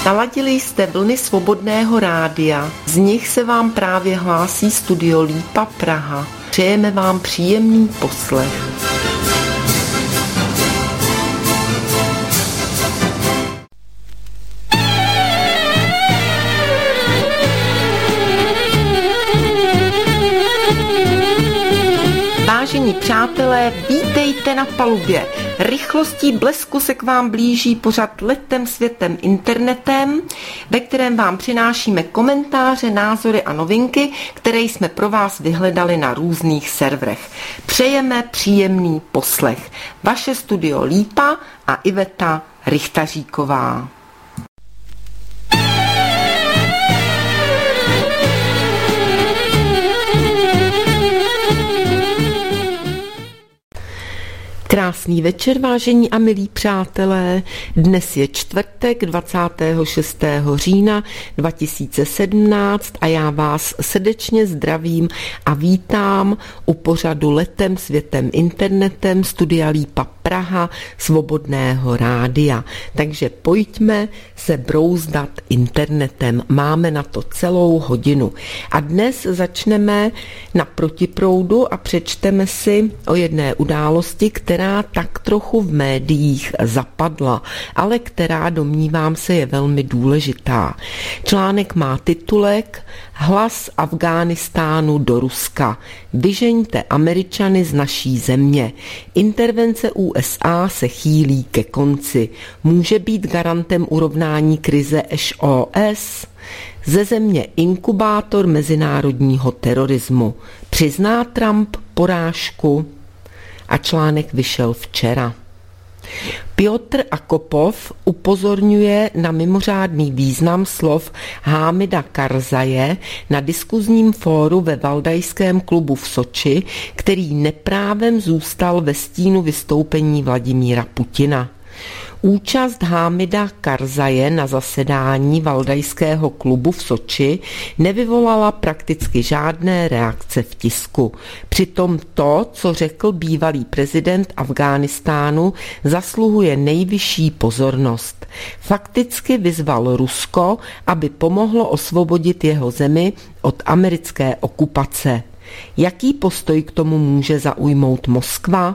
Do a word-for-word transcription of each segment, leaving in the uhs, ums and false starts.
Naladili jste vlny Svobodného rádia, z nich se vám právě hlásí Studio Lípa Praha. Přejeme vám příjemný poslech. Vážení přátelé, vítejte na palubě. Rychlostí blesku se k vám blíží pořad Letem světem internetem, ve kterém vám přinášíme komentáře, názory a novinky, které jsme pro vás vyhledali na různých serverech. Přejeme příjemný poslech. Vaše Studio Lípa a Iveta Richtaříková. Krásný večer, vážení a milí přátelé. Dnes je čtvrtek dvacátého šestého října dva tisíce sedmnáct a já vás srdečně zdravím a vítám u pořadu Letem světem internetem Studia Lípa Praha Svobodného rádia. Takže pojďme se brouzdat internetem. Máme na to celou hodinu. A dnes začneme na protiproudu a přečteme si o jedné události, která která tak trochu v médiích zapadla, ale která, domnívám se, je velmi důležitá. Článek má titulek Hlas Afghánistánu do Ruska. Vyžeňte Američany z naší země. Intervence U S A se chýlí ke konci. Může být garantem urovnání krize S O S? Ze země inkubátor mezinárodního terorismu. Přizná Trump porážku? A článek vyšel včera. Piotr Akopov upozorňuje na mimořádný význam slov Hámida Karzaje na diskuzním fóru ve Valdajském klubu v Soči, který neprávem zůstal ve stínu vystoupení Vladimíra Putina. Účast Hámida Karzaje na zasedání Valdajského klubu v Soči nevyvolala prakticky žádné reakce v tisku. Přitom to, co řekl bývalý prezident Afghánistánu, zasluhuje nejvyšší pozornost. Fakticky vyzval Rusko, aby pomohlo osvobodit jeho zemi od americké okupace. Jaký postoj k tomu může zaujmout Moskva?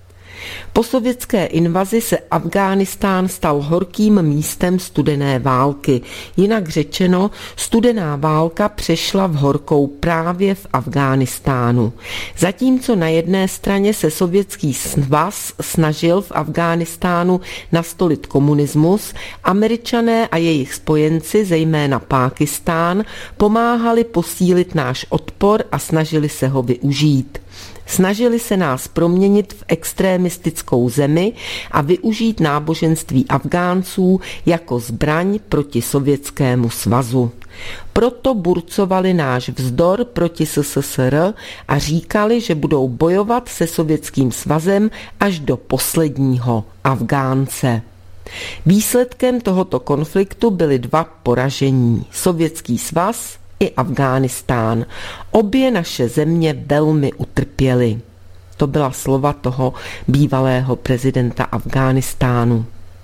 Po sovětské invazi se Afghánistán stal horkým místem studené války. Jinak řečeno, studená válka přešla v horkou právě v Afghánistánu. Zatímco na jedné straně se Sovětský svaz snažil v Afghánistánu nastolit komunismus, Američané a jejich spojenci, zejména Pákistán, pomáhali posílit náš odpor a snažili se ho využít. Snažili se nás proměnit v extrémistickou zemi a využít náboženství Afgánců jako zbraň proti Sovětskému svazu. Proto burcovali náš vzdor proti S S S R a říkali, že budou bojovat se Sovětským svazem až do posledního Afgánce. Výsledkem tohoto konfliktu byly dva poražení. Sovětský svaz i Afghánistán. Obě naše země velmi utrpěly. To byla slova toho bývalého prezidenta Afghánistánu.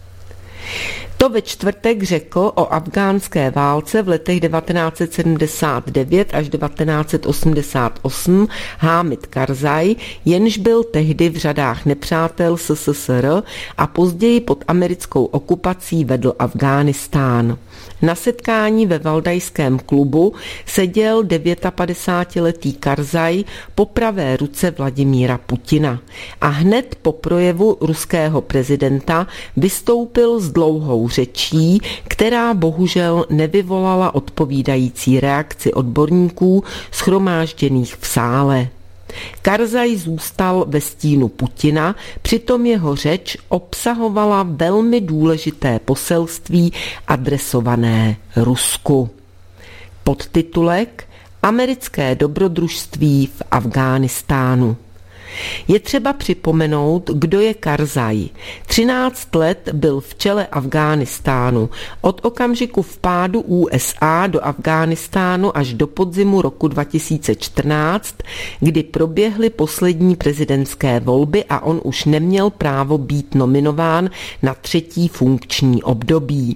To ve čtvrtek řekl o afghánské válce v letech devatenáct set sedmdesát devět až devatenáct set osmdesát osm Hámid Karzaj, jenž byl tehdy v řadách nepřátel S S S R a později pod americkou okupací vedl Afghánistán. Na setkání ve Valdajském klubu seděl devětapadesátiletý Karzaj po pravé ruce Vladimíra Putina a hned po projevu ruského prezidenta vystoupil s dlouhou řečí, která bohužel nevyvolala odpovídající reakci odborníků shromážděných v sále. Karzaj zůstal ve stínu Putina, přitom jeho řeč obsahovala velmi důležité poselství adresované Rusku. Podtitulek Americké dobrodružství v Afghánistánu. Je třeba připomenout, kdo je Karzaj. třináct let byl v čele Afghánistánu. Od okamžiku vpádu U S A do Afghánistánu až do podzimu roku dva tisíce čtrnáct, kdy proběhly poslední prezidentské volby a on už neměl právo být nominován na třetí funkční období.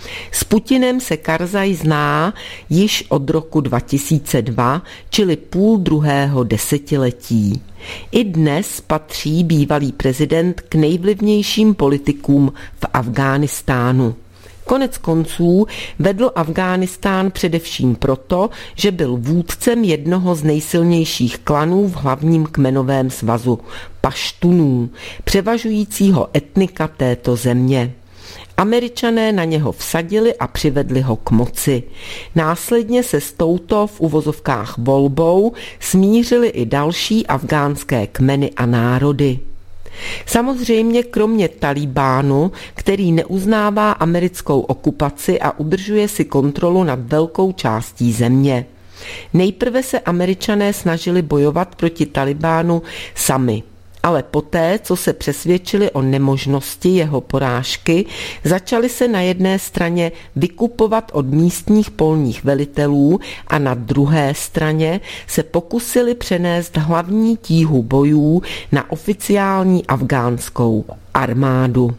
S Putinem se Karzaj zná již od roku dva tisíce dva, čili půl druhého desetiletí. I dnes patří bývalý prezident k nejvlivnějším politikům v Afghánistánu. Konec konců vedl Afghánistán především proto, že byl vůdcem jednoho z nejsilnějších klanů v hlavním kmenovém svazu Paštunů, převažujícího etnika této země. Američané na něho vsadili a přivedli ho k moci. Následně se s touto v uvozovkách volbou smířili i další afgánské kmeny a národy. Samozřejmě kromě Talibánu, který neuznává americkou okupaci a udržuje si kontrolu nad velkou částí země. Nejprve se Američané snažili bojovat proti Talibánu sami, ale poté, co se přesvědčili o nemožnosti jeho porážky, začali se na jedné straně vykupovat od místních polních velitelů a na druhé straně se pokusili přenést hlavní tíhu bojů na oficiální afgánskou armádu.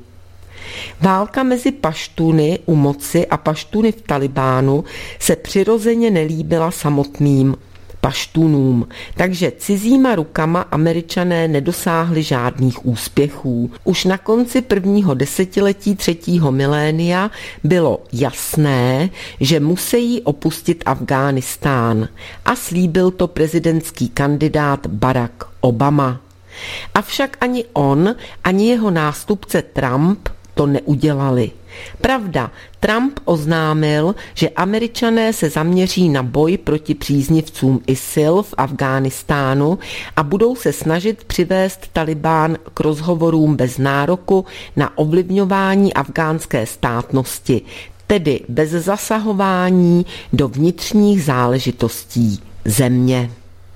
Válka mezi Paštuny u moci a Paštuny v Talibánu se přirozeně nelíbila samotným Paštunům, takže cizíma rukama Američané nedosáhli žádných úspěchů. Už na konci prvního desetiletí třetího milénia bylo jasné, že musí opustit Afghánistán a slíbil to prezidentský kandidát Barack Obama. Avšak ani on, ani jeho nástupce Trump to neudělali. Pravda, Trump oznámil, že Američané se zaměří na boj proti příznivcům í sil v Afghánistánu a budou se snažit přivést Talibán k rozhovorům bez nároku na ovlivňování afgánské státnosti, tedy bez zasahování do vnitřních záležitostí země.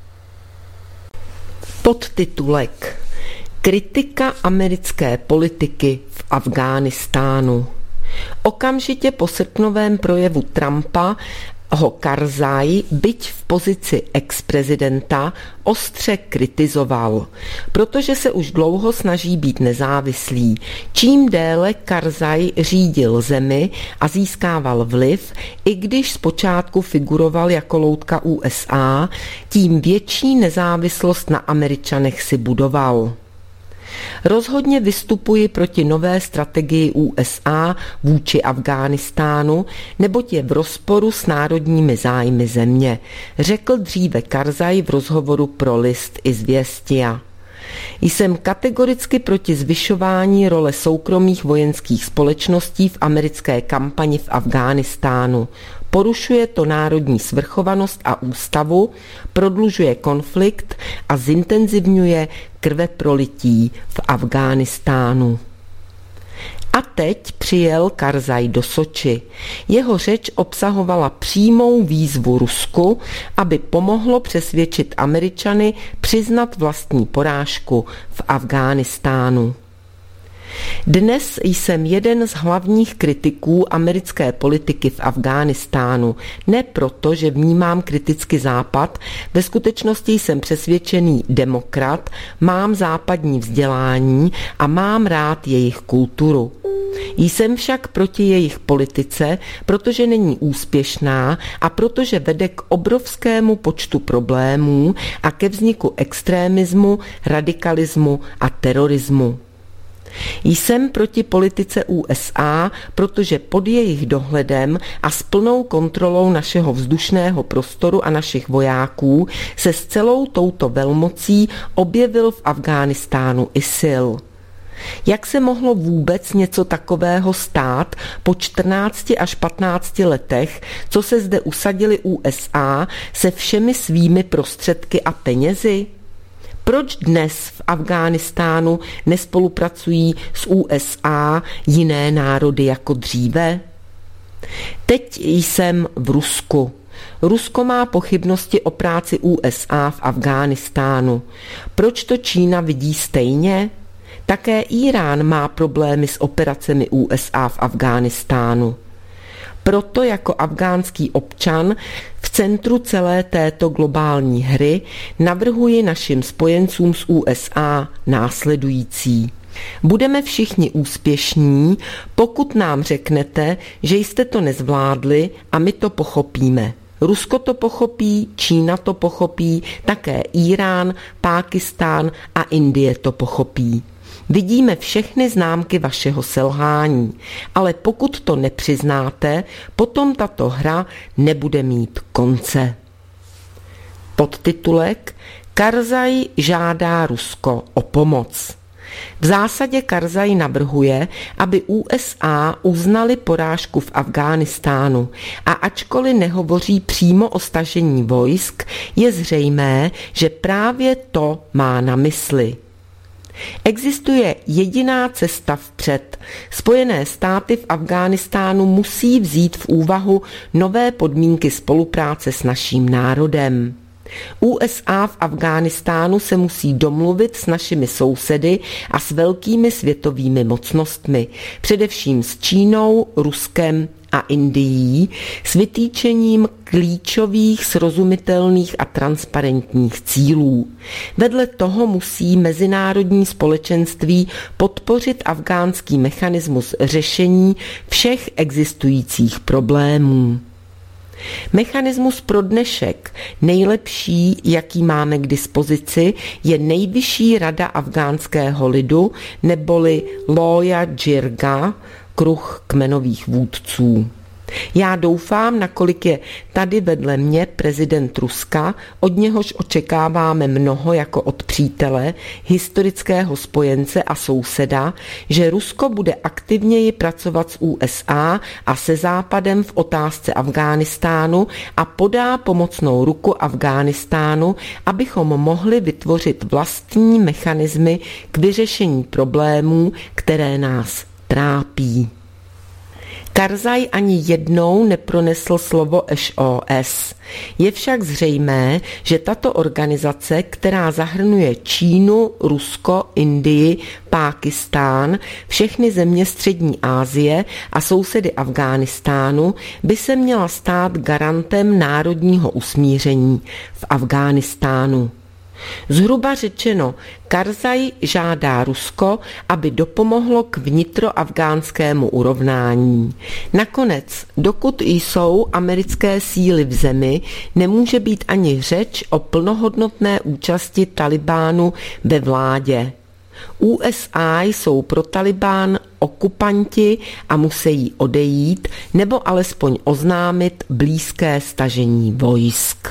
Podtitulek: Kritika americké politiky v Afghánistánu. Okamžitě po srpnovém projevu Trumpa ho Karzaj, byť v pozici ex-prezidenta, ostře kritizoval, protože se už dlouho snaží být nezávislý. Čím déle Karzaj řídil zemi a získával vliv, i když zpočátku figuroval jako loutka U S A, tím větší nezávislost na Američanech si budoval. Rozhodně vystupuji proti nové strategii U S A vůči Afghánistánu, neboť je v rozporu s národními zájmy země, řekl dříve Karzaj v rozhovoru pro list Izvěstia. Jsem kategoricky proti zvyšování role soukromých vojenských společností v americké kampani v Afghánistánu. Porušuje to národní svrchovanost a ústavu, prodlužuje konflikt a zintenzivňuje krveprolití v Afghánistánu. A teď přijel Karzaj do Soči. Jeho řeč obsahovala přímou výzvu Rusku, aby pomohlo přesvědčit Američany přiznat vlastní porážku v Afghánistánu. Dnes jsem jeden z hlavních kritiků americké politiky v Afghánistánu. Ne proto, že vnímám kriticky Západ, ve skutečnosti jsem přesvědčený demokrat, mám západní vzdělání a mám rád jejich kulturu. Jsem však proti jejich politice, protože není úspěšná a protože vede k obrovskému počtu problémů a ke vzniku extrémismu, radikalismu a terorismu. Jsem proti politice U S A, protože pod jejich dohledem a s plnou kontrolou našeho vzdušného prostoru a našich vojáků se s celou touto velmocí objevil v Afghánistánu í sil. Jak se mohlo vůbec něco takového stát po čtrnácti až patnácti letech, co se zde usadili U S A se všemi svými prostředky a penězi? Proč dnes v Afghánistánu nespolupracují s U S A jiné národy jako dříve? Teď jsem v Rusku. Rusko má pochybnosti o práci U S A v Afghánistánu. Proč to Čína vidí stejně? Také Irán má problémy s operacemi U S A v Afghánistánu. Proto jako afgánský občan v centru celé této globální hry navrhuji našim spojencům z U S A následující. Budeme všichni úspěšní, pokud nám řeknete, že jste to nezvládli a my to pochopíme. Rusko to pochopí, Čína to pochopí, také Írán, Pákistán a Indie to pochopí. Vidíme všechny známky vašeho selhání, ale pokud to nepřiznáte, potom tato hra nebude mít konce. Podtitulek: Karzaj žádá Rusko o pomoc. V zásadě Karzaj navrhuje, aby U S A uznali porážku v Afghánistánu a ačkoliv nehovoří přímo o stažení vojsk, je zřejmé, že právě to má na mysli. Existuje jediná cesta vpřed. Spojené státy v Afghánistánu musí vzít v úvahu nové podmínky spolupráce s naším národem. U S A v Afghánistánu se musí domluvit s našimi sousedy a s velkými světovými mocnostmi, především s Čínou, Ruskem a Indií, s vytýčením klíčových, srozumitelných a transparentních cílů. Vedle toho musí mezinárodní společenství podpořit afghánský mechanismus řešení všech existujících problémů. Mechanismus pro dnešek, nejlepší, jaký máme k dispozici, je Nejvyšší rada afghánského lidu, neboli Loya Jirga, kruh kmenových vůdců. Já doufám, nakolik je tady vedle mě prezident Ruska, od něhož očekáváme mnoho jako od přítele, historického spojence a souseda, že Rusko bude aktivněji pracovat s U S A a se Západem v otázce Afghánistánu a podá pomocnou ruku Afghánistánu, abychom mohli vytvořit vlastní mechanismy k vyřešení problémů, které nás trápí. Karzaj ani jednou nepronesl slovo S O S. Je však zřejmé, že tato organizace, která zahrnuje Čínu, Rusko, Indii, Pákistán, všechny země Střední Asie a sousedy Afghánistánu, by se měla stát garantem národního usmíření v Afghánistánu. Zhruba řečeno, Karzaj žádá Rusko, aby dopomohlo k vnitroafgánskému urovnání. Nakonec, dokud jsou americké síly v zemi, nemůže být ani řeč o plnohodnotné účasti Talibánu ve vládě. U S A jsou pro Talibán okupanti a musí odejít nebo alespoň oznámit blízké stažení vojsk.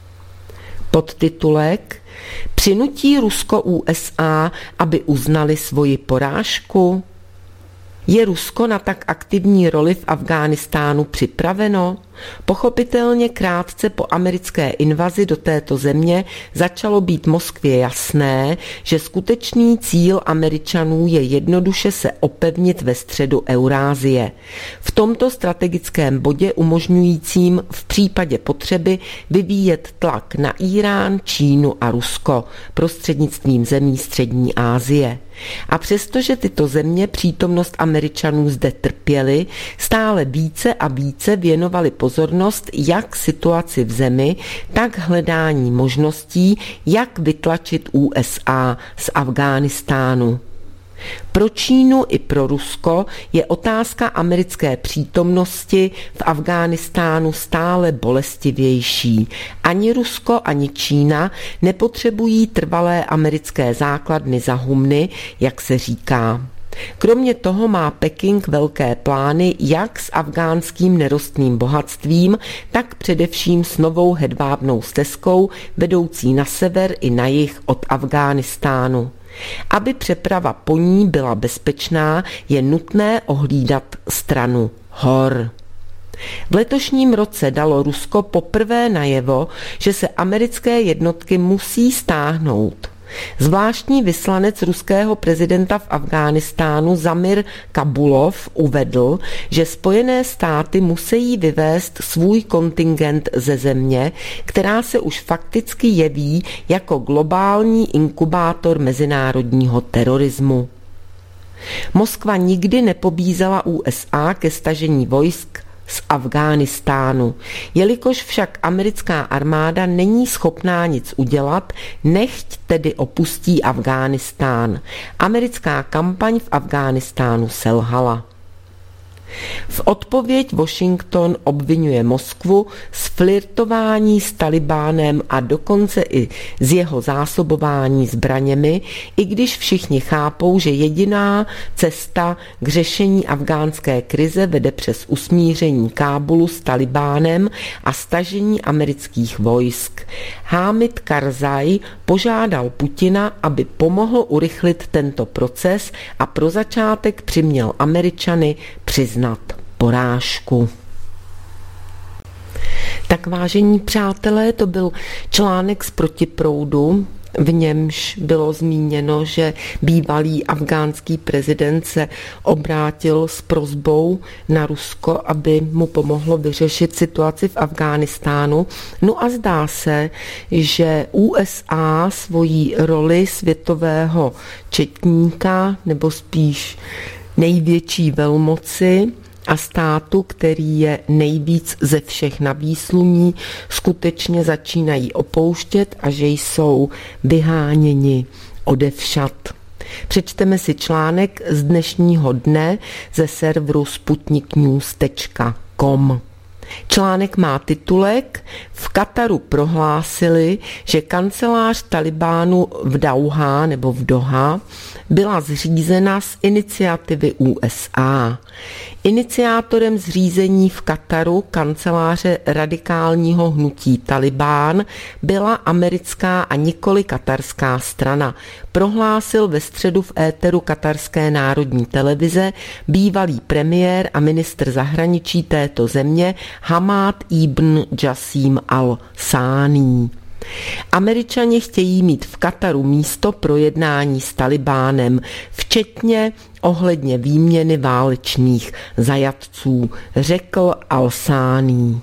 Podtitulek: Přinutí Rusko U S A, aby uznali svoji porážku? Je Rusko na tak aktivní roli v Afghánistánu připraveno? Pochopitelně krátce po americké invazi do této země začalo být Moskvě jasné, že skutečný cíl Američanů je jednoduše se opevnit ve středu Eurázie. V tomto strategickém bodě umožňujícím v případě potřeby vyvíjet tlak na Írán, Čínu a Rusko prostřednictvím zemí Střední Asie. A přestože tyto země přítomnost Američanů zde trpěly, stále více a více věnovali pozornost jak situaci v zemi, tak hledání možností, jak vytlačit U S A z Afghánistánu. Pro Čínu i pro Rusko je otázka americké přítomnosti v Afghánistánu stále bolestivější. Ani Rusko, ani Čína nepotřebují trvalé americké základny za humny, jak se říká. Kromě toho má Peking velké plány jak s afghánským nerostným bohatstvím, tak především s novou hedvábnou stezkou vedoucí na sever i na jih od Afghánistánu. Aby přeprava po ní byla bezpečná, je nutné ohlídat stranu hor. V letošním roce dalo Rusko poprvé najevo, že se americké jednotky musí stáhnout. Zvláštní vyslanec ruského prezidenta v Afghánistánu Zamir Kabulov uvedl, že Spojené státy musí vyvést svůj kontingent ze země, která se už fakticky jeví jako globální inkubátor mezinárodního terorismu. Moskva nikdy nepobízela U S A ke stažení vojsk z Afghánistánu. Jelikož však americká armáda není schopná nic udělat, nechť tedy opustí Afghánistán. Americká kampaň v Afghánistánu selhala. V odpověď Washington obvinuje Moskvu z flirtování s Talibánem a dokonce i z jeho zásobování zbraněmi, i když všichni chápou, že jediná cesta k řešení afgánské krize vede přes usmíření Kábulu s Talibánem a stažení amerických vojsk. Hamid Karzai požádal Putina, aby pomohl urychlit tento proces a pro začátek přiměl Američany přiznat porážku. Tak vážení přátelé, to byl článek z Protiproudu, v němž bylo zmíněno, že bývalý afgánský prezident se obrátil s prosbou na Rusko, aby mu pomohlo vyřešit situaci v Afghánistánu. No a zdá se, že U S A svojí roli světového četníka, nebo spíš největší velmoci a státu, který je nejvíc ze všech na výslumí, skutečně začínají opouštět a že jsou vyháněni odevšad. Přečteme si článek z dnešního dne ze serveru sputnik news tečka com. Článek má titulek: V Kataru prohlásili, že kancelář Talibánu v Dauhá nebo v Doha byla zřízena z iniciativy U S A. Iniciátorem zřízení v Kataru kanceláře radikálního hnutí Talibán byla americká a nikoli katarská strana, prohlásil ve středu v éteru katarské národní televize bývalý premiér a ministr zahraničí této země Hamad ibn Jassim al-Thani. Američani chtějí mít v Kataru místo pro jednání s Talibánem, včetně ohledně výměny válečných zajatců, řekl al-Thani.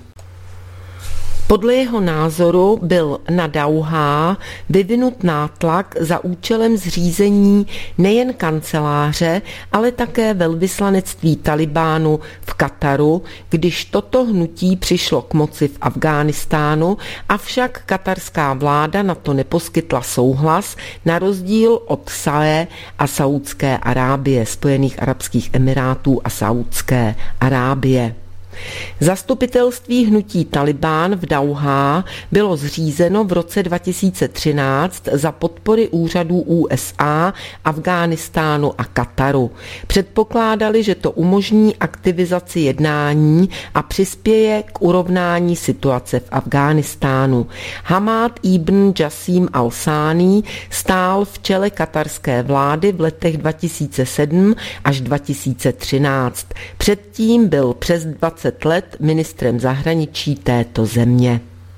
Podle jeho názoru byl na Dauhá vyvinut nátlak za účelem zřízení nejen kanceláře, ale také velvyslanectví Talibánu v Kataru, když toto hnutí přišlo k moci v Afghánistánu, avšak katarská vláda na to neposkytla souhlas, na rozdíl od Saé a Saúdské Arábie, Spojených arabských emirátů a Saúdské Arábie. Zastupitelství hnutí Talibán v Dauhá bylo zřízeno v roce dva tisíce třináct za podpory úřadů U S A, Afghánistánu a Kataru. Předpokládali, že to umožní aktivizaci jednání a přispěje k urovnání situace v Afghánistánu. Hamad ibn Jassim al-Thani stál v čele katarské vlády v letech dva tisíce sedm až dva tisíce třináct. Předtím byl přes dvacet let ministrem zahraničí této země.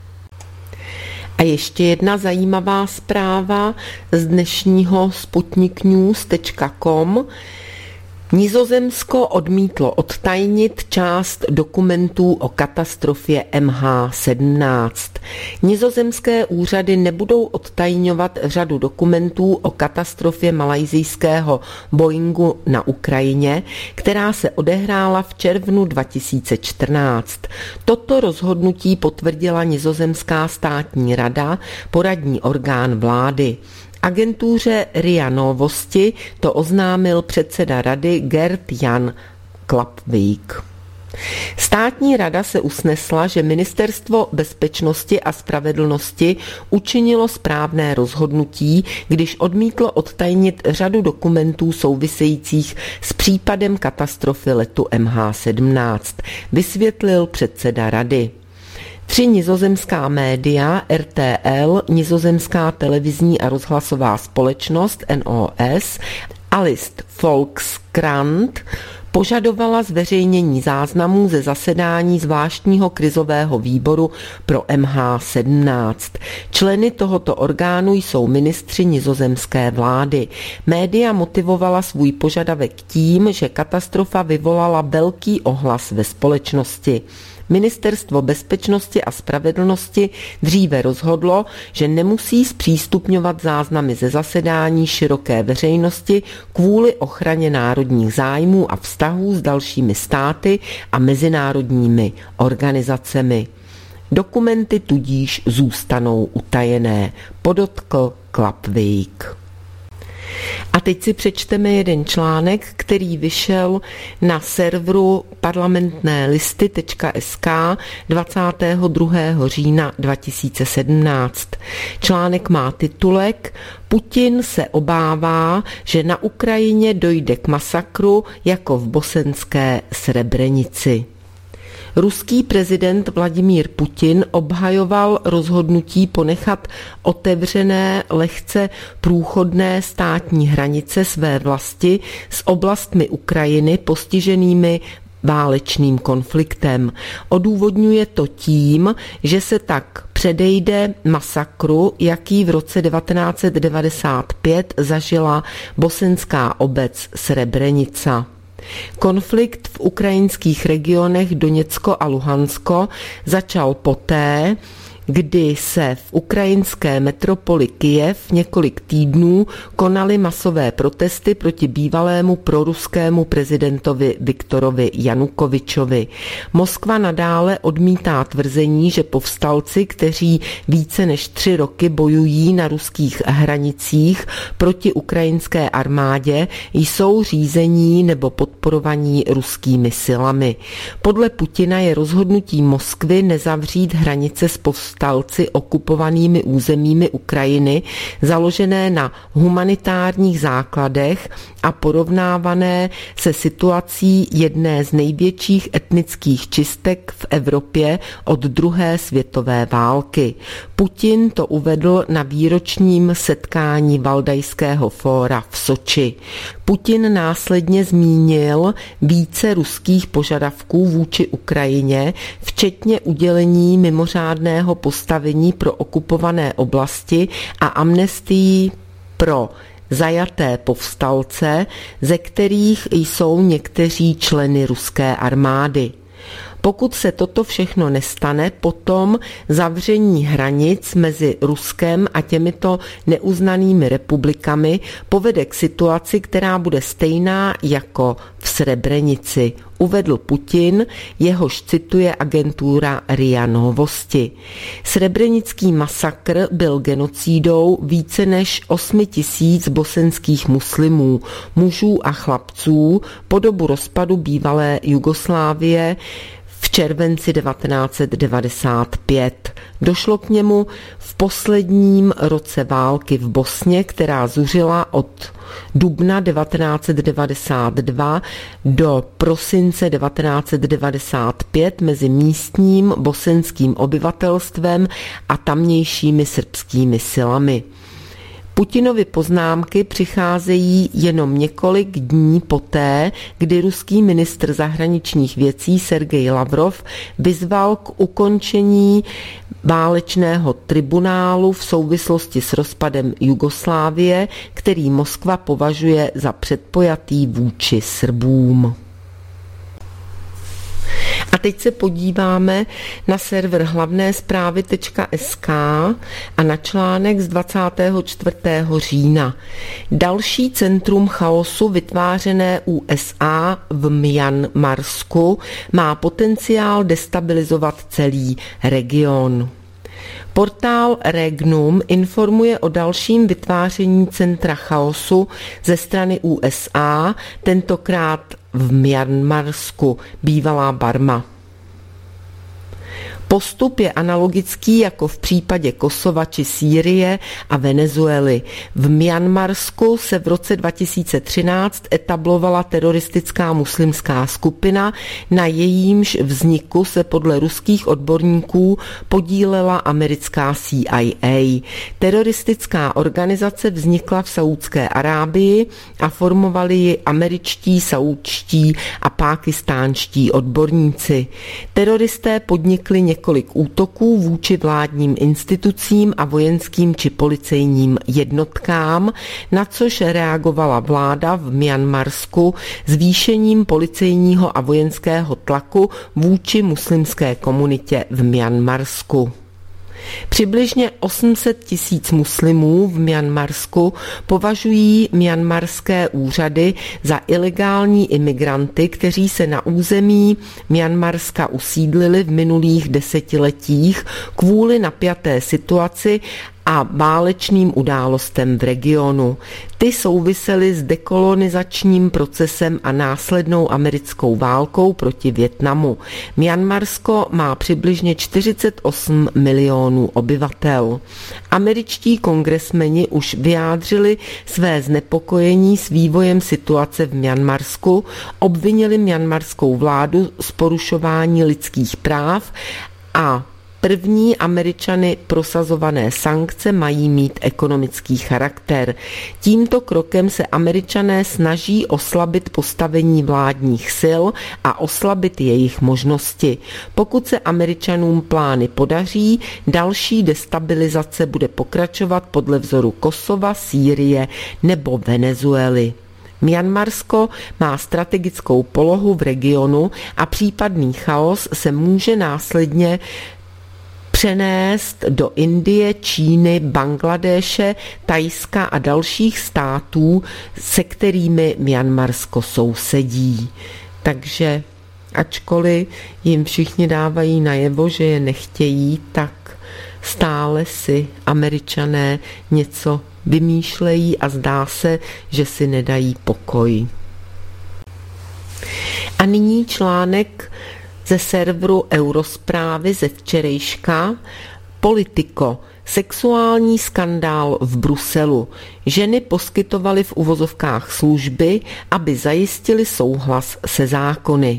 A ještě jedna zajímavá zpráva z dnešního sputnik news tečka com. Nizozemsko odmítlo odtajnit část dokumentů o katastrofě M H sedmnáct. Nizozemské úřady nebudou odtajňovat řadu dokumentů o katastrofě malajsijského Boeingu na Ukrajině, která se odehrála v červnu dva tisíce čtrnáct. Toto rozhodnutí potvrdila nizozemská státní rada, poradní orgán vlády. Agentuře R I A Novosti to oznámil předseda rady Gert Jan Klapvík. Státní rada se usnesla, že Ministerstvo bezpečnosti a spravedlnosti učinilo správné rozhodnutí, když odmítlo odtajnit řadu dokumentů souvisejících s případem katastrofy letu M H sedmnáct, vysvětlil předseda rady. Tři nizozemská média, R T L, nizozemská televizní a rozhlasová společnost N O S a list Volkskrant požadovala zveřejnění záznamů ze zasedání zvláštního krizového výboru pro M H sedmnáct. Členy tohoto orgánu jsou ministři nizozemské vlády. Média motivovala svůj požadavek tím, že katastrofa vyvolala velký ohlas ve společnosti. Ministerstvo bezpečnosti a spravedlnosti dříve rozhodlo, že nemusí zpřístupňovat záznamy ze zasedání široké veřejnosti kvůli ochraně národních zájmů a vztahů s dalšími státy a mezinárodními organizacemi. Dokumenty tudíž zůstanou utajené, podotkl Klapvík. A teď si přečteme jeden článek, který vyšel na serveru parlamentné listy tečka es ká dvacátého druhého října dva tisíce sedmnáct. Článek má titulek Putin se obává, že na Ukrajině dojde k masakru jako v bosenské Srebrenici. Ruský prezident Vladimír Putin obhajoval rozhodnutí ponechat otevřené, lehce průchodné státní hranice své vlasti s oblastmi Ukrajiny postiženými válečným konfliktem. Odůvodňuje to tím, že se tak předejde masakru, jaký v roce devatenáct set devadesát pět zažila bosenská obec Srebrenica. Konflikt v ukrajinských regionech Doněcko a Luhansko začal poté, kdy se v ukrajinské metropoli Kyjev několik týdnů konaly masové protesty proti bývalému proruskému prezidentovi Viktorovi Janukovičovi. Moskva nadále odmítá tvrzení, že povstalci, kteří více než tři roky bojují na ruských hranicích proti ukrajinské armádě, jsou řízení nebo podporovaní ruskými silami. Podle Putina je rozhodnutí Moskvy nezavřít hranice s povstalci povstalci okupovanými územími Ukrajiny, založené na humanitárních základech a porovnávané se situací jedné z největších etnických čistek v Evropě od druhé světové války. Putin to uvedl na výročním setkání Valdajského fóra v Soči. Putin následně zmínil více ruských požadavků vůči Ukrajině, včetně udělení mimořádného postavení pro okupované oblasti a amnestii pro zajaté povstalce, ze kterých jsou někteří členy ruské armády. Pokud se toto všechno nestane, potom zavření hranic mezi Ruskem a těmito neuznanými republikami povede k situaci, která bude stejná jako v Srebrenici, uvedl Putin, jehož cituje agentura R I A Novosti. Srebrenický masakr byl genocídou více než osmi tisíc bosenských muslimů, mužů a chlapců po dobu rozpadu bývalé Jugoslávie v červenci devatenáct set devadesát pět. Došlo k němu v posledním roce války v Bosně, která zuřila od dubna devatenáct set devadesát dva do prosince devatenáct set devadesát pět mezi místním bosenským obyvatelstvem a tamnějšími srbskými silami. Putinovy poznámky přicházejí jenom několik dní poté, kdy ruský ministr zahraničních věcí Sergej Lavrov vyzval k ukončení válečného tribunálu v souvislosti s rozpadem Jugoslávie, který Moskva považuje za předpojatý vůči Srbům. A teď se podíváme na server hlavné zprávy tečka es ká a na článek z dvacátého čtvrtého října. Další centrum chaosu vytvářené U S A v Myanmarsku má potenciál destabilizovat celý region. Portál Regnum informuje o dalším vytváření centra chaosu ze strany U S A, tentokrát v Myanmarsku, bývalá Barma. Postup je analogický jako v případě Kosova či Sýrie a Venezuely. V Myanmarsku se v roce dva tisíce třináct etablovala teroristická muslimská skupina, na jejímž vzniku se podle ruských odborníků podílela americká C I A. Teroristická organizace vznikla v Saúdské Arábii a formovali ji američtí, saúdští a pákistánští odborníci. Teroristé podnikli několik několik útoků vůči vládním institucím a vojenským či policejním jednotkám, na což reagovala vláda v Myanmarsku zvýšením policejního a vojenského tlaku vůči muslimské komunitě v Myanmarsku. Přibližně osm set tisíc muslimů v Myanmarsku považují myanmarské úřady za ilegální imigranty, kteří se na území Myanmarska usídlili v minulých desetiletích kvůli napjaté situaci a válečným událostem v regionu. Ty souvisely s dekolonizačním procesem a následnou americkou válkou proti Vietnamu. Myanmarsko má přibližně čtyřicet osm milionů obyvatel. Američtí kongresmeni už vyjádřili své znepokojení s vývojem situace v Myanmarsku, obvinili myanmarskou vládu z porušování lidských práv a první Američany prosazované sankce mají mít ekonomický charakter. Tímto krokem se Američané snaží oslabit postavení vládních sil a oslabit jejich možnosti. Pokud se Američanům plány podaří, další destabilizace bude pokračovat podle vzoru Kosova, Sýrie nebo Venezuely. Myanmarsko má strategickou polohu v regionu a případný chaos se může následně přenést do Indie, Číny, Bangladéše, Thajska a dalších států, se kterými Myanmarsko sousedí. Takže ačkoliv jim všichni dávají najevo, že je nechtějí, tak stále si Američané něco vymýšlejí a zdá se, že si nedají pokoj. A nyní článek ze serveru Eurozprávy ze včerejška. Politico. Sexuální skandál v Bruselu. Ženy poskytovaly v uvozovkách služby, aby zajistili souhlas se zákony.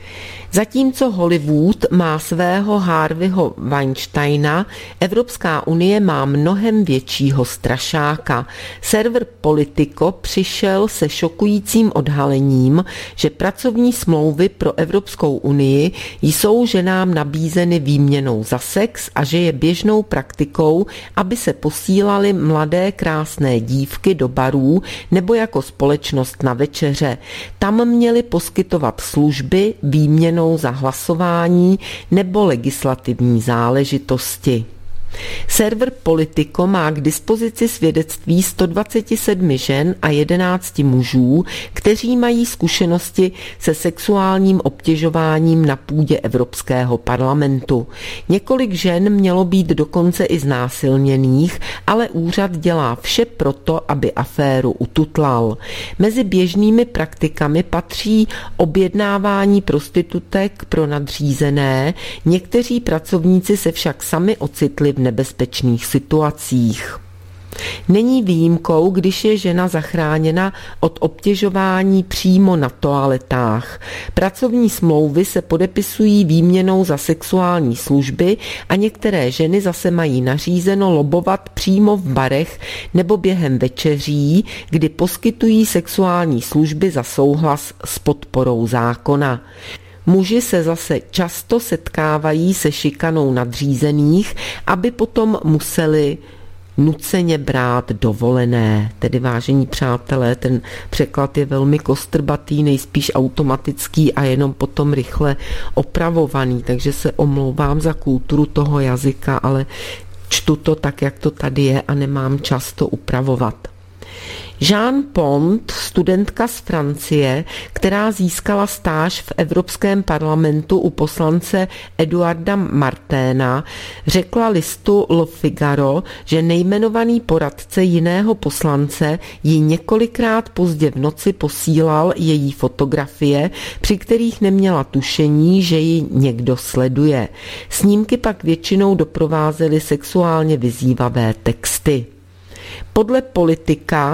Zatímco Hollywood má svého Harveyho Weinsteina, Evropská unie má mnohem většího strašáka. Server Politico přišel se šokujícím odhalením, že pracovní smlouvy pro Evropskou unii jsou ženám nabízeny výměnou za sex a že je běžnou praktikou, aby se posílaly mladé krásné dívky do barů nebo jako společnost na večeře. Tam měly poskytovat služby výměnou za hlasování nebo legislativní záležitosti. Server Politico má k dispozici svědectví sto dvacet sedm žen a jedenáct mužů, kteří mají zkušenosti se sexuálním obtěžováním na půdě Evropského parlamentu. Několik žen mělo být dokonce i znásilněných, ale úřad dělá vše proto, aby aféru ututlal. Mezi běžnými praktikami patří objednávání prostitutek pro nadřízené, někteří pracovníci se však sami ocitli v nebezpečných situacích. Není výjimkou, když je žena zachráněna od obtěžování přímo na toaletách. Pracovní smlouvy se podepisují výměnou za sexuální služby a některé ženy zase mají nařízeno lobovat přímo v barech nebo během večeří, kdy poskytují sexuální služby za souhlas s podporou zákona. Muži se zase často setkávají se šikanou nadřízených, aby potom museli nuceně brát dovolené. Tedy, vážení přátelé, ten překlad je velmi kostrbatý, nejspíš automatický a jenom potom rychle opravovaný, takže se omlouvám za kulturu toho jazyka, ale čtu to tak, jak to tady je a nemám čas to upravovat. Jean Pont, studentka z Francie, která získala stáž v Evropském parlamentu u poslance Eduarda Marténa, řekla listu Le Figaro, že nejmenovaný poradce jiného poslance jí několikrát pozdě v noci posílal její fotografie, při kterých neměla tušení, že ji někdo sleduje. Snímky pak většinou doprovázely sexuálně vyzývavé texty. Podle Politika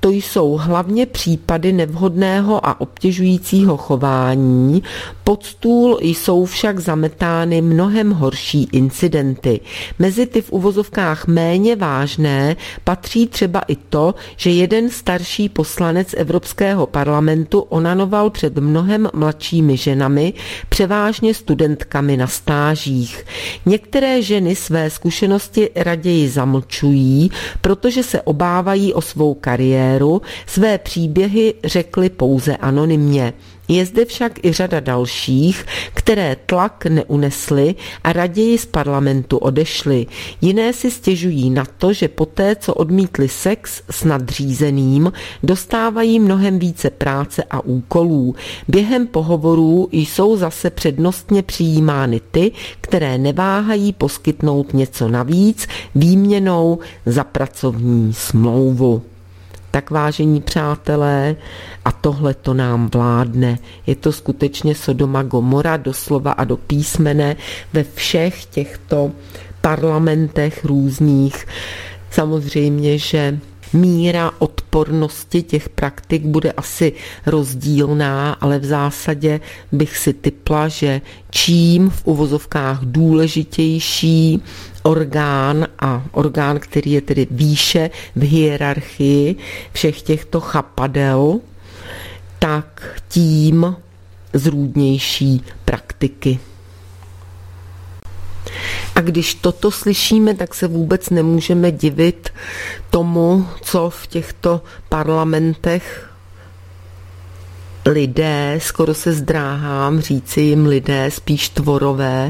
To jsou hlavně případy nevhodného a obtěžujícího chování, pod stůl jsou však zametány mnohem horší incidenty. Mezi ty v uvozovkách méně vážné patří třeba i to, že jeden starší poslanec Evropského parlamentu onanoval před mnohem mladšími ženami, převážně studentkami na stážích. Některé ženy své zkušenosti raději zamlčují, protože se obávají o svou kariéru, své příběhy řekly pouze anonymně. Je zde však i řada dalších, které tlak neunesly a raději z parlamentu odešly. Jiné si stěžují na to, že poté, co odmítli sex s nadřízeným, dostávají mnohem více práce a úkolů. Během pohovorů jsou zase přednostně přijímány ty, které neváhají poskytnout něco navíc výměnou za pracovní smlouvu. Tak vážení přátelé, a tohle to nám vládne. Je to skutečně Sodoma Gomora doslova a do písmene ve všech těchto parlamentech různých. Samozřejmě, že míra odpornosti těch praktik bude asi rozdílná, ale v zásadě bych si tipla, že čím v uvozovkách důležitější orgán a orgán, který je tedy výše v hierarchii všech těchto chapadel, tak tím zrůdnější praktiky. A když toto slyšíme, tak se vůbec nemůžeme divit tomu, co v těchto parlamentech lidé, skoro se zdráhám říci jim lidé, spíš tvorové,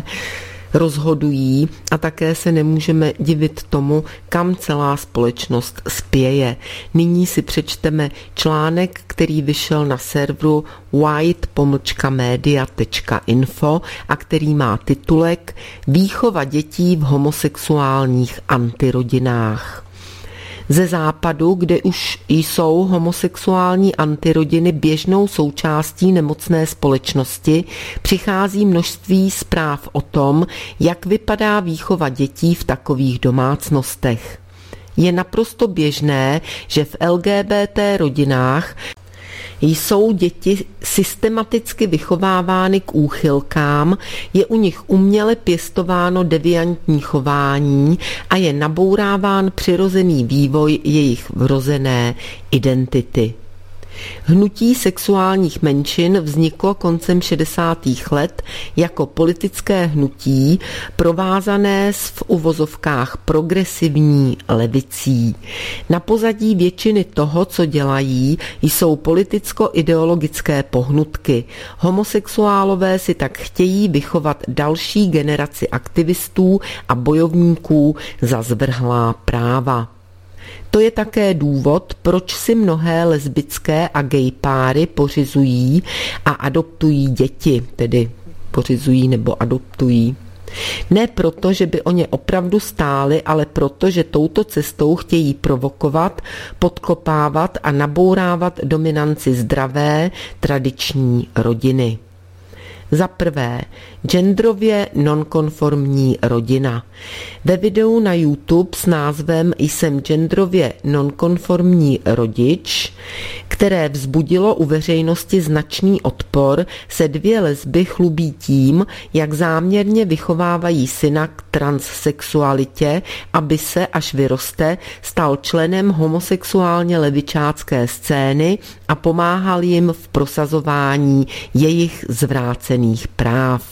rozhodují, a také se nemůžeme divit tomu, kam celá společnost spěje. Nyní si přečteme článek, který vyšel na serveru white media tečka info a který má titulek Výchova dětí v homosexuálních antirodinách. Ze západu, kde už jsou homosexuální antirodiny běžnou součástí nemocné společnosti, přichází množství zpráv o tom, jak vypadá výchova dětí v takových domácnostech. Je naprosto běžné, že v L G B T rodinách jsou děti systematicky vychovávány k úchylkám, je u nich uměle pěstováno deviantní chování a je nabouráván přirozený vývoj jejich vrozené identity. Hnutí sexuálních menšin vzniklo koncem šedesátých let jako politické hnutí provázané s v uvozovkách progresivní levicí. Na pozadí většiny toho, co dělají, jsou politicko-ideologické pohnutky. Homosexuálové si tak chtějí vychovat další generaci aktivistů a bojovníků za zvrhlá práva. To je také důvod, proč si mnohé lesbické a gay páry pořizují a adoptují děti, tedy pořizují nebo adoptují. Ne proto, že by o ně opravdu stáli, ale proto, že touto cestou chtějí provokovat, podkopávat a nabourávat dominanci zdravé, tradiční rodiny. Za prvé, genderově nonkonformní rodina. Ve videu na YouTube s názvem Jsem genderově nonkonformní rodič, které vzbudilo u veřejnosti značný odpor, se dvě lesby chlubí tím, jak záměrně vychovávají syna k transsexualitě, aby se, až vyroste, stal členem homosexuálně levičácké scény a pomáhal jim v prosazování jejich zvrácených práv.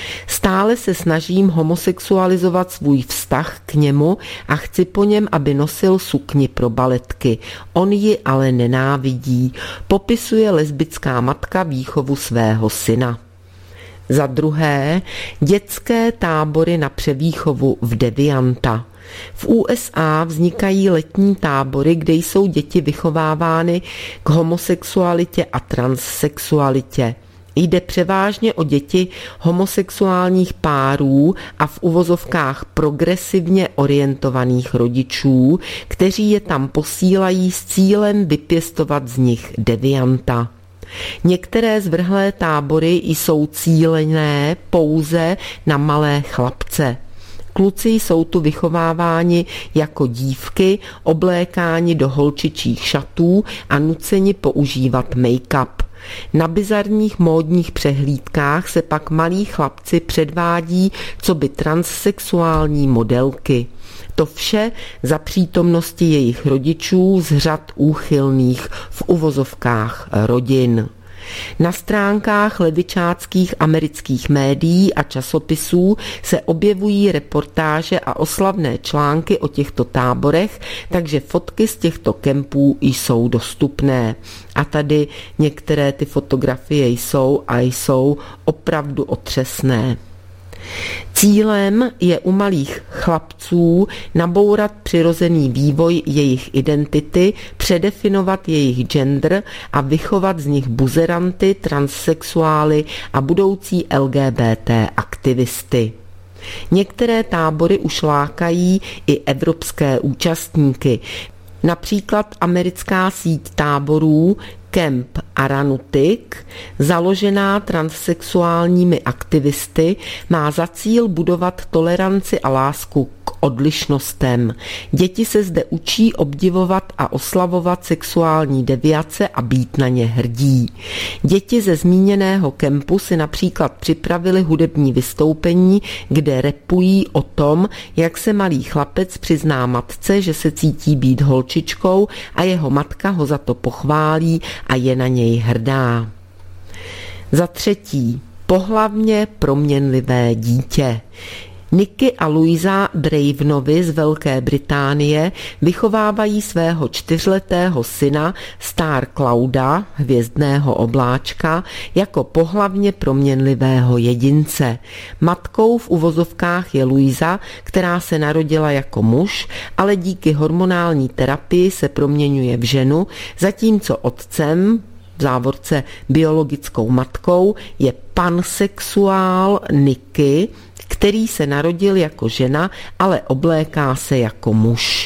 Stále se snažím homosexualizovat svůj vztah k němu a chci po něm, aby nosil sukni pro baletky. On ji ale nenávidí, popisuje lesbická matka výchovu svého syna. Za druhé, dětské tábory na převýchovu v devianta. V U S A vznikají letní tábory, kde jsou děti vychovávány k homosexualitě a transsexualitě. Jde převážně o děti homosexuálních párů a v uvozovkách progresivně orientovaných rodičů, kteří je tam posílají s cílem vypěstovat z nich devianta. Některé zvrhlé tábory jsou cílené pouze na malé chlapce. Kluci jsou tu vychováváni jako dívky, oblékáni do holčičích šatů a nuceni používat make-up. Na bizarních módních přehlídkách se pak malí chlapci předvádí coby transsexuální modelky. To vše za přítomnosti jejich rodičů z řad úchylných v uvozovkách rodin. Na stránkách levičáckých amerických médií a časopisů se objevují reportáže a oslavné články o těchto táborech, takže fotky z těchto kempů jsou dostupné. A tady některé ty fotografie jsou a jsou opravdu otřesné. Cílem je u malých chlapců nabourat přirozený vývoj jejich identity, předefinovat jejich gender a vychovat z nich buzeranty, transsexuály a budoucí L G B T aktivisty. Některé tábory už lákají i evropské účastníky. Například americká síť táborů Camp Aranutik, založená transsexuálními aktivisty, má za cíl budovat toleranci a lásku k odlišnostem. Děti se zde učí obdivovat a oslavovat sexuální deviace a být na ně hrdí. Děti ze zmíněného kempu si například připravili hudební vystoupení, kde rapují o tom, jak se malý chlapec přizná matce, že se cítí být holčičkou a jeho matka ho za to pochválí a je na něj hrdá. Za třetí, pohlavně proměnlivé dítě. Nicky a Louisa Dravenovi z Velké Británie vychovávají svého čtyřletého syna Star Clouda, hvězdného obláčka, jako pohlavně proměnlivého jedince. Matkou v uvozovkách je Louisa, která se narodila jako muž, ale díky hormonální terapii se proměňuje v ženu, zatímco otcem, v závorce biologickou matkou, je pansexuál Nicky, který se narodil jako žena, ale obléká se jako muž.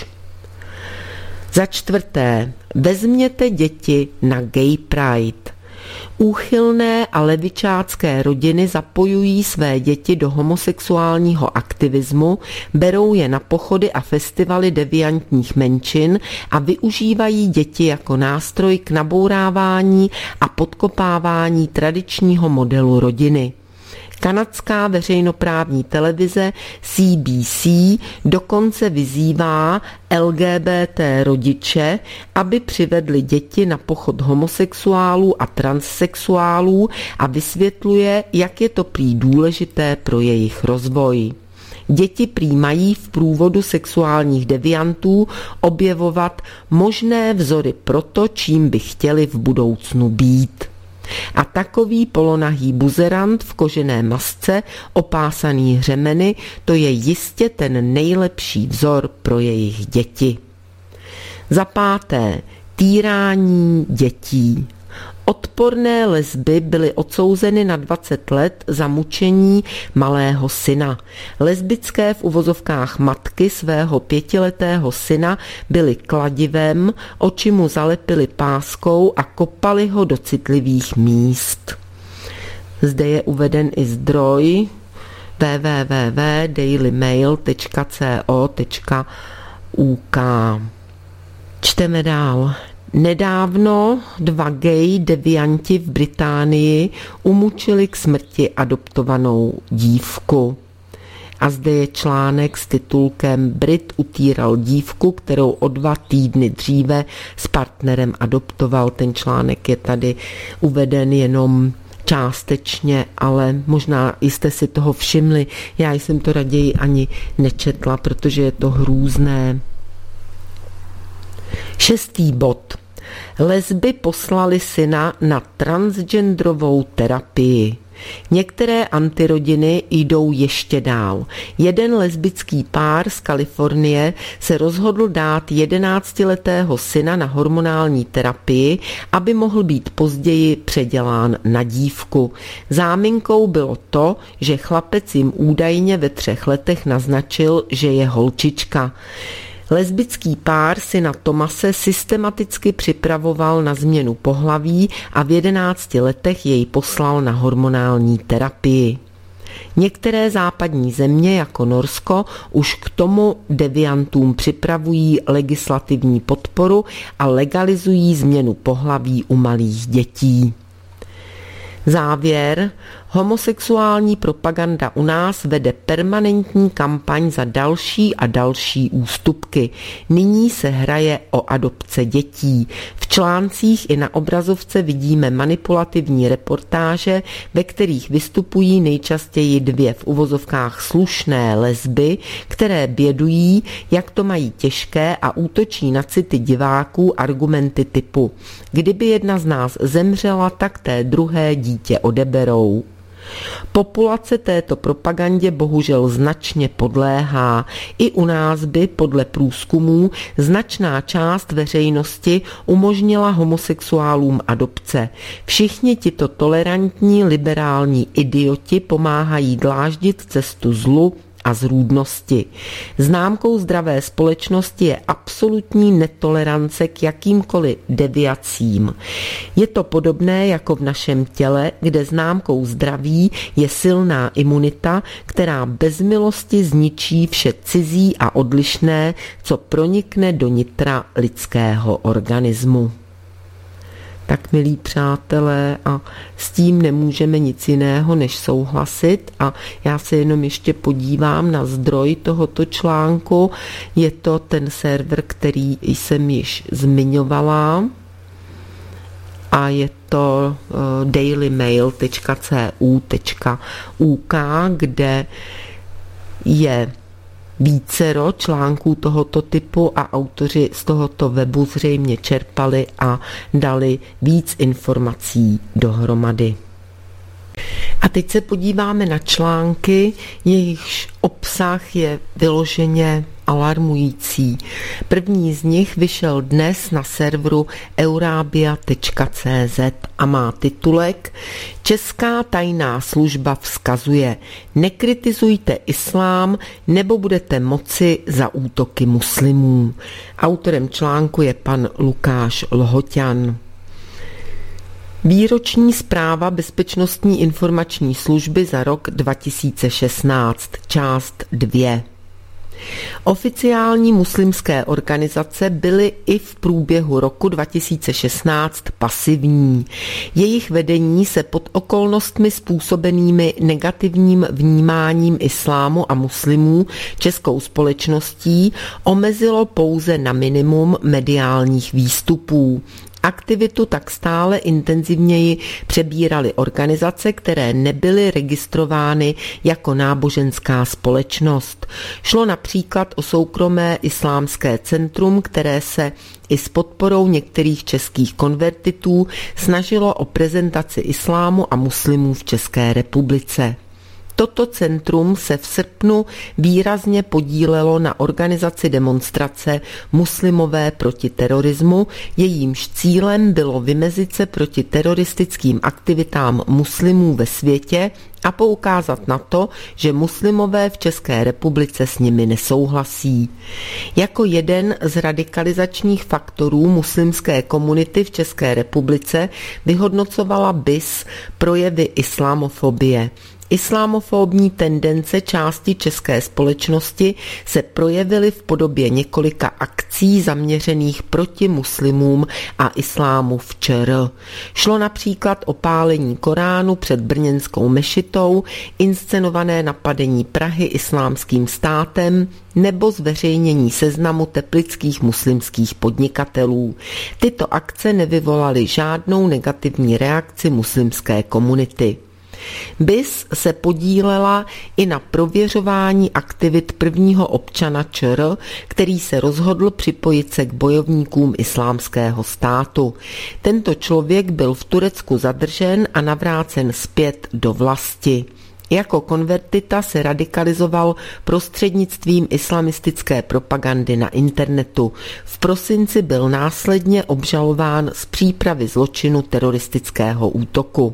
Za čtvrté, vezměte děti na Gay Pride. Úchylné a levičácké rodiny zapojují své děti do homosexuálního aktivismu, berou je na pochody a festivaly deviantních menšin a využívají děti jako nástroj k nabourávání a podkopávání tradičního modelu rodiny. Kanadská veřejnoprávní televize C B C dokonce vyzývá L G B T rodiče, aby přivedli děti na pochod homosexuálů a transsexuálů a vysvětluje, jak je to prý důležité pro jejich rozvoj. Děti prý mají v průvodu sexuálních deviantů objevovat možné vzory pro to, čím by chtěli v budoucnu být. A takový polonahý buzerant v kožené masce, opásaný hřemeny, to je jistě ten nejlepší vzor pro jejich děti. Za páté, týrání dětí. Odporné lesby byly odsouzeny na dvacet let za mučení malého syna. Lesbické v uvozovkách matky svého pětiletého syna byly kladivem, oči mu zalepily páskou a kopali ho do citlivých míst. Zde je uveden i zdroj w w w tečka daily mail tečka co tečka u k. Čteme dál. Nedávno dva gay devianti v Británii umučili k smrti adoptovanou dívku. A zde je článek s titulkem Brit utýral dívku, kterou o dva týdny dříve s partnerem adoptoval. Ten článek je tady uveden jenom částečně, ale možná jste si toho všimli. Já jsem to raději ani nečetla, protože je to hrůzné. Šestý bod. Lesby poslali syna na transgenderovou terapii. Některé antirodiny jdou ještě dál. Jeden lesbický pár z Kalifornie se rozhodl dát jedenáctiletého syna na hormonální terapii, aby mohl být později předělán na dívku. Záminkou bylo to, že chlapec jim údajně ve třech letech naznačil, že je holčička. Lesbický pár syna Tomase systematicky připravoval na změnu pohlaví a v jedenácti letech jej poslal na hormonální terapii. Některé západní země jako Norsko už k tomu deviantům připravují legislativní podporu a legalizují změnu pohlaví u malých dětí. Závěr. Homosexuální propaganda u nás vede permanentní kampaň za další a další ústupky. Nyní se hraje o adopce dětí. V článcích i na obrazovce vidíme manipulativní reportáže, ve kterých vystupují nejčastěji dvě v uvozovkách slušné lesby, které bědují, jak to mají těžké a útočí na city diváků argumenty typu: kdyby jedna z nás zemřela, tak té druhé dítě odeberou. Populace této propagandě bohužel značně podléhá. I u nás by podle průzkumů značná část veřejnosti umožnila homosexuálům adopce. Všichni tito tolerantní liberální idioti pomáhají dláždit cestu zlu a zrůdnosti. Známkou zdravé společnosti je absolutní netolerance k jakýmkoliv deviacím. Je to podobné jako v našem těle, kde známkou zdraví je silná imunita, která bez milosti zničí vše cizí a odlišné, co pronikne do nitra lidského organismu. Tak, milí přátelé, a s tím nemůžeme nic jiného než souhlasit a já se jenom ještě podívám na zdroj tohoto článku. Je to ten server, který jsem již zmiňovala a je to daily mail tečka c u tečka u k, kde je vícero článků tohoto typu a autoři z tohoto webu zřejmě čerpali a dali víc informací dohromady. A teď se podíváme na články, jejichž obsah je vyloženě alarmující. První z nich vyšel dnes na serveru eurabia tečka cé zet a má titulek Česká tajná služba vzkazuje: nekritizujte islám, nebo budete moci za útoky muslimů. Autorem článku je pan Lukáš Lhoťan. Výroční zpráva Bezpečnostní informační služby za rok dva tisíce šestnáct, část dvě. Oficiální muslimské organizace byly i v průběhu roku dva tisíce šestnáct pasivní. Jejich vedení se pod okolnostmi způsobenými negativním vnímáním islámu a muslimů českou společností omezilo pouze na minimum mediálních výstupů. Aktivitu tak stále intenzivněji přebíraly organizace, které nebyly registrovány jako náboženská společnost. Šlo například o soukromé islámské centrum, které se i s podporou některých českých konvertitů snažilo o prezentaci islámu a muslimů v České republice. Toto centrum se v srpnu výrazně podílelo na organizaci demonstrace Muslimové proti terorismu, jejímž cílem bylo vymezit se proti teroristickým aktivitám muslimů ve světě a poukázat na to, že muslimové v České republice s nimi nesouhlasí. Jako jeden z radikalizačních faktorů muslimské komunity v České republice vyhodnocovala B I S projevy islamofobie. Islámofobní tendence části české společnosti se projevily v podobě několika akcí zaměřených proti muslimům a islámu v ČR. Šlo například o pálení Koránu před brněnskou mešitou, inscenované napadení Prahy islámským státem nebo zveřejnění seznamu teplických muslimských podnikatelů. Tyto akce nevyvolaly žádnou negativní reakci muslimské komunity. B I S se podílela i na prověřování aktivit prvního občana ČR, který se rozhodl připojit se k bojovníkům islámského státu. Tento člověk byl v Turecku zadržen a navrácen zpět do vlasti. Jako konvertita se radikalizoval prostřednictvím islamistické propagandy na internetu. V prosinci byl následně obžalován z přípravy zločinu teroristického útoku.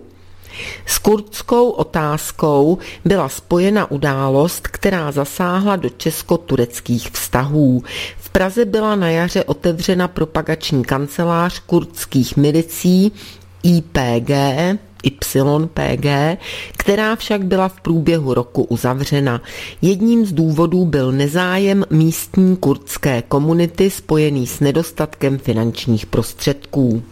S kurdskou otázkou byla spojena událost, která zasáhla do česko-tureckých vztahů. V Praze byla na jaře otevřena propagační kancelář kurdských milicí I P G, Y P G, která však byla v průběhu roku uzavřena. Jedním z důvodů byl nezájem místní kurdské komunity spojený s nedostatkem finančních prostředků.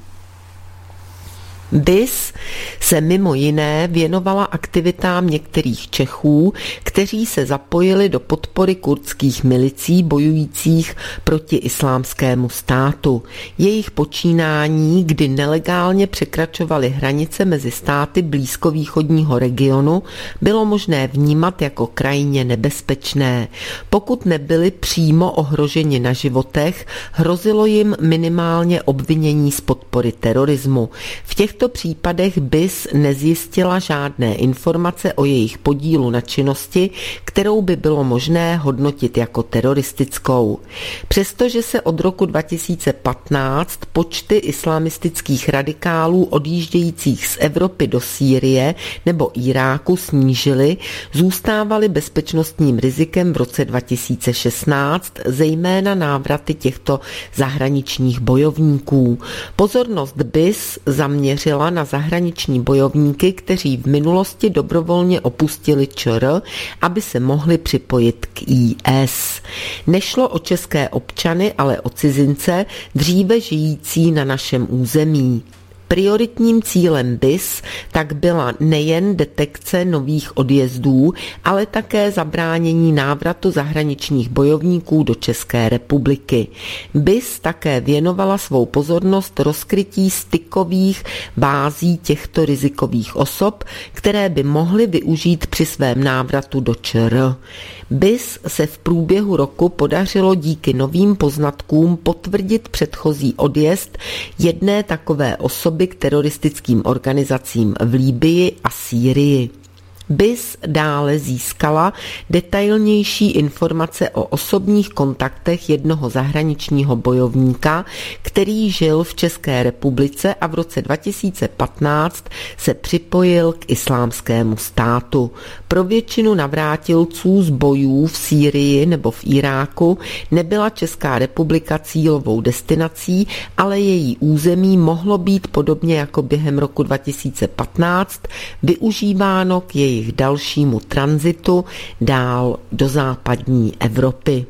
B I S se mimo jiné věnovala aktivitám některých Čechů, kteří se zapojili do podpory kurdských milicí bojujících proti islámskému státu. Jejich počínání, kdy nelegálně překračovaly hranice mezi státy blízkovýchodního regionu, bylo možné vnímat jako krajně nebezpečné. Pokud nebyli přímo ohroženi na životech, hrozilo jim minimálně obvinění z podpory terorismu. V těchto V těchto případech B I S nezjistila žádné informace o jejich podílu na činnosti, kterou by bylo možné hodnotit jako teroristickou. Přestože se od roku dva tisíce patnáct počty islamistických radikálů odjíždějících z Evropy do Sýrie nebo Iráku snížily, zůstávaly bezpečnostním rizikem v roce dva tisíce šestnáct, zejména návraty těchto zahraničních bojovníků. Pozornost B I S zaměřila na zahraniční bojovníky, kteří v minulosti dobrovolně opustili ČR, aby se mohli připojit k I S. Nešlo o české občany, ale o cizince, dříve žijící na našem území. Prioritním cílem B I S tak byla nejen detekce nových odjezdů, ale také zabránění návratu zahraničních bojovníků do České republiky. B I S také věnovala svou pozornost rozkrytí stykových bází těchto rizikových osob, které by mohly využít při svém návratu do ČR. B I S se v průběhu roku podařilo díky novým poznatkům potvrdit předchozí odjezd jedné takové osoby k teroristickým organizacím v Libyi a Sýrii. B I S dále získala detailnější informace o osobních kontaktech jednoho zahraničního bojovníka, který žil v České republice a v roce dva tisíce patnáct se připojil k islámskému státu. Pro většinu navrátilců z bojů v Sýrii nebo v Iráku nebyla Česká republika cílovou destinací, ale její území mohlo být podobně jako během roku dva tisíce patnáct využíváno k jejich dalšímu tranzitu dál do západní Evropy.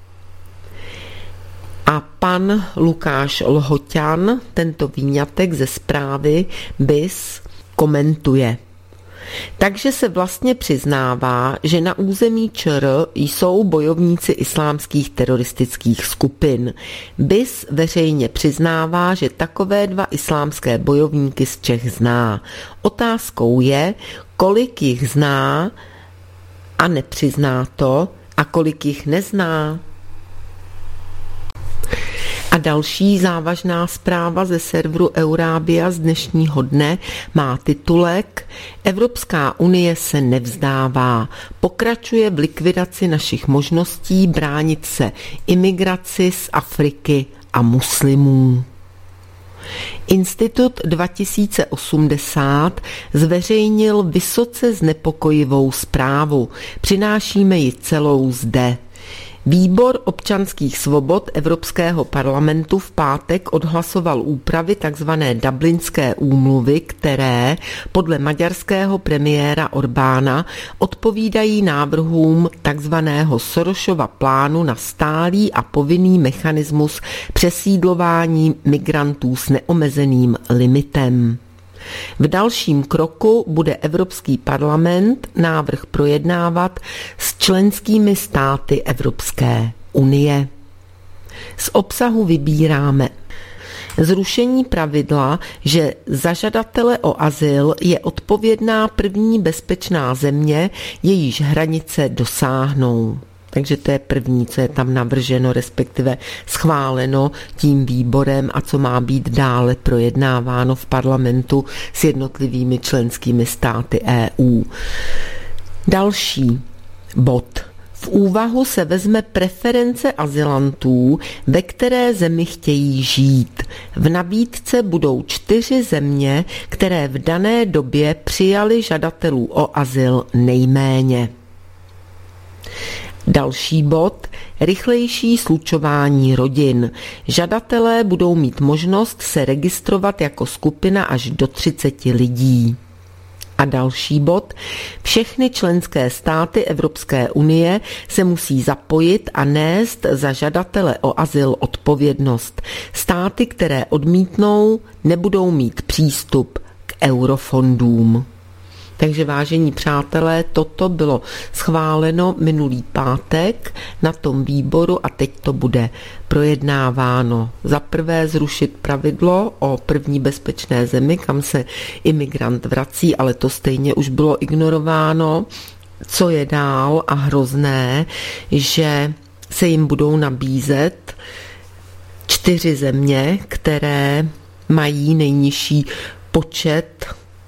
A pan Lukáš Lhoťan tento výňatek ze zprávy B I S komentuje. Takže se vlastně přiznává, že na území ČR jsou bojovníci islámských teroristických skupin. B I S veřejně přiznává, že takové dva islámské bojovníky z Čech zná. Otázkou je, kolik jich zná a nepřizná to a kolik jich nezná. A další závažná zpráva ze serveru Eurábia z dnešního dne má titulek Evropská unie se nevzdává, pokračuje v likvidaci našich možností bránit se imigraci z Afriky a muslimů. Institut dva tisíce osmdesát zveřejnil vysoce znepokojivou zprávu. Přinášíme ji celou zde. Výbor občanských svobod Evropského parlamentu v pátek odhlasoval úpravy tzv. Dublinské úmluvy, které podle maďarského premiéra Orbána odpovídají návrhům tzv. Sorosova plánu na stálý a povinný mechanismus přesídlování migrantů s neomezeným limitem. V dalším kroku bude Evropský parlament návrh projednávat s členskými státy Evropské unie. Z obsahu vybíráme zrušení pravidla, že za žadatele o azyl je odpovědná první bezpečná země, jejíž hranice dosáhnou. Takže to je první, co je tam navrženo, respektive schváleno tím výborem a co má být dále projednáváno v parlamentu s jednotlivými členskými státy E U. Další bod. V úvahu se vezme preference azylantů, ve které zemi chtějí žít. V nabídce budou čtyři země, které v dané době přijali žadatelů o azyl nejméně. Další bod, rychlejší slučování rodin. Žadatelé budou mít možnost se registrovat jako skupina až do třiceti lidí. A další bod. Všechny členské státy Evropské unie se musí zapojit a nést za žadatele o azyl odpovědnost. Státy, které odmítnou, nebudou mít přístup k eurofondům. Takže vážení přátelé, toto bylo schváleno minulý pátek na tom výboru a teď to bude projednáváno. Za prvé zrušit pravidlo o první bezpečné zemi, kam se imigrant vrací, ale to stejně už bylo ignorováno. Co je dál a hrozné, že se jim budou nabízet čtyři země, které mají nejnižší počet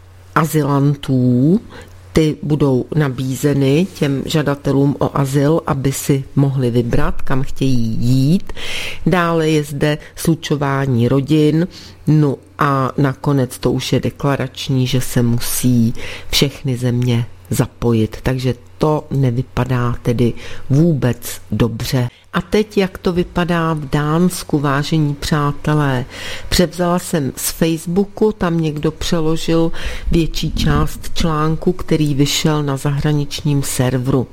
azylantů, ty budou nabízeny těm žadatelům o azyl, aby si mohli vybrat, kam chtějí jít. Dále je zde slučování rodin, no a nakonec to už je deklarační, že se musí všechny země zapojit. Takže to nevypadá tedy vůbec dobře. A teď, jak to vypadá v Dánsku, vážení přátelé. Převzala jsem z Facebooku, tam někdo přeložil větší část článku, který vyšel na zahraničním serveru.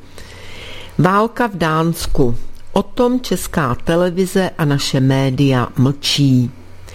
Válka v Dánsku. O tom česká televize a naše média mlčí.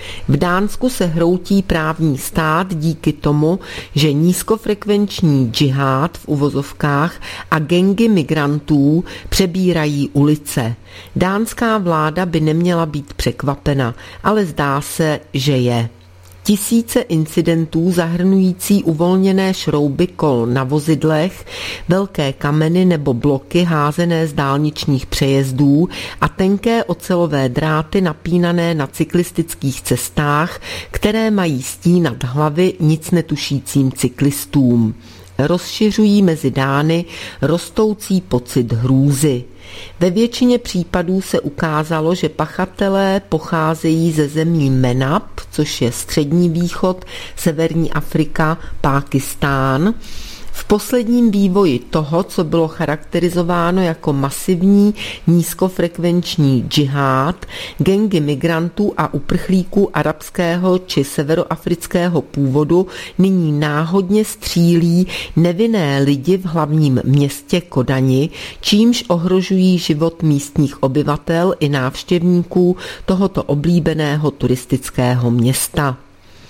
V Dánsku se hroutí právní stát díky tomu, že nízkofrekvenční džihád v uvozovkách a gangy migrantů přebírají ulice. Dánská vláda by neměla být překvapena, ale zdá se, že je. Tisíce incidentů zahrnující uvolněné šrouby kol na vozidlech, velké kameny nebo bloky házené z dálničních přejezdů a tenké ocelové dráty napínané na cyklistických cestách, které mají stínat hlavy nic netušícím cyklistům. Rozšiřují mezi Dány rostoucí pocit hrůzy. Ve většině případů se ukázalo, že pachatelé pocházejí ze zemí MENAP, což je Střední východ, Severní Afrika, Pákistán. V posledním vývoji toho, co bylo charakterizováno jako masivní nízkofrekvenční džihád, gangy migrantů a uprchlíků arabského či severoafrického původu nyní náhodně střílí nevinné lidi v hlavním městě Kodani, čímž ohrožují život místních obyvatel i návštěvníků tohoto oblíbeného turistického města.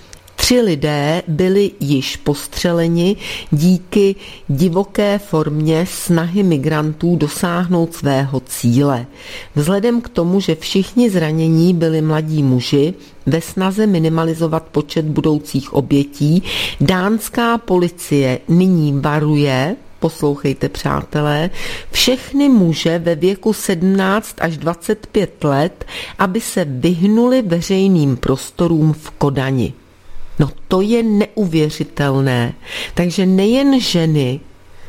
Tři lidé byli již postřeleni díky divoké formě snahy migrantů dosáhnout svého cíle. Vzhledem k tomu, že všichni zranění byli mladí muži, ve snaze minimalizovat počet budoucích obětí, dánská policie nyní varuje, poslouchejte přátelé, všechny muže ve věku sedmnáct až dvacet pět let, aby se vyhnuli veřejným prostorům v Kodani. No to je neuvěřitelné. Takže nejen ženy,